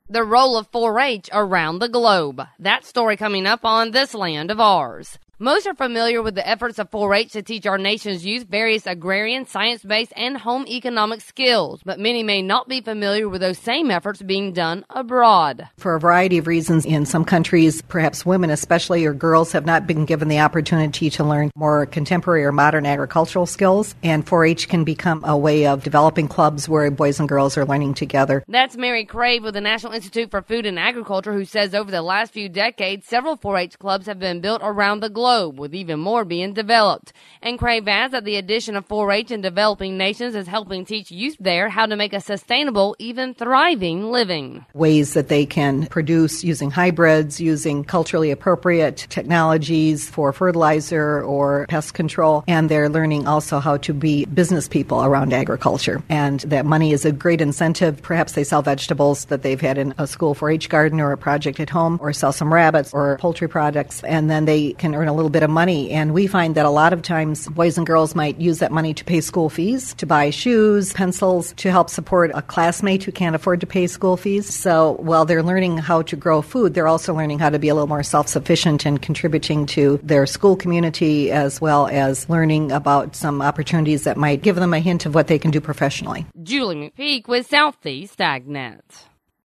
The role of 4-H around the globe. That story coming up on This Land of Ours. Most are familiar with the efforts of 4-H to teach our nation's youth various agrarian, science-based, and home economic skills, but many may not be familiar with those same efforts being done abroad. For a variety of reasons, in some countries, perhaps women especially, or girls, have not been given the opportunity to learn more contemporary or modern agricultural skills, and 4-H can become a way of developing clubs where boys and girls are learning together. That's Mary Crave with the National Institute for Food and Agriculture, who says over the last few decades, several 4-H clubs have been built around the globe, with even more being developed. And Crave adds that the addition of 4-H in developing nations is helping teach youth there how to make a sustainable, even thriving living. Ways that they can produce using hybrids, using culturally appropriate technologies for fertilizer or pest control, and they're learning also how to be business people around agriculture. And that money is a great incentive. Perhaps they sell vegetables that they've had in a school 4-H garden or a project at home, or sell some rabbits or poultry products, and then they can earn a little bit of money. And we find that a lot of times boys and girls might use that money to pay school fees, to buy shoes, pencils, to help support a classmate who can't afford to pay school fees. So while they're learning how to grow food, they're also learning how to be a little more self-sufficient and contributing to their school community, as well as learning about some opportunities that might give them a hint of what they can do professionally. Julie McPeak with Southeast AgNet.